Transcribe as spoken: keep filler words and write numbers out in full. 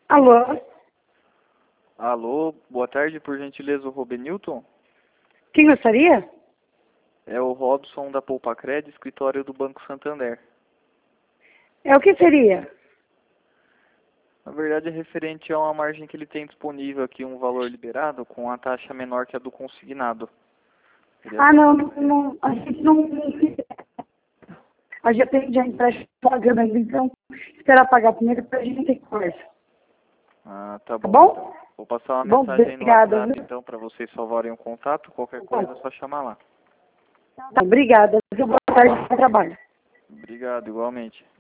Alô? Alô, boa tarde, por gentileza, o Robenilton? Quem gostaria? É o Robson da Poupacred, escritório do Banco Santander. É o que seria? Na verdade, é referente a uma margem que ele tem disponível aqui, um valor liberado, com a taxa menor que a do consignado. Queria Ah, não, saber. não, a gente não... A gente tem já empréstimo pagando ainda, então esperar pagar primeiro pra gente ter conversa. Ah, tá Tá bom, bom? então. Vou passar uma Bom, mensagem aí no obrigada, WhatsApp, viu? então, para vocês salvarem o contato. Qualquer coisa é só chamar lá. Tá, obrigada. Boa tarde, bom trabalho. Obrigado, igualmente.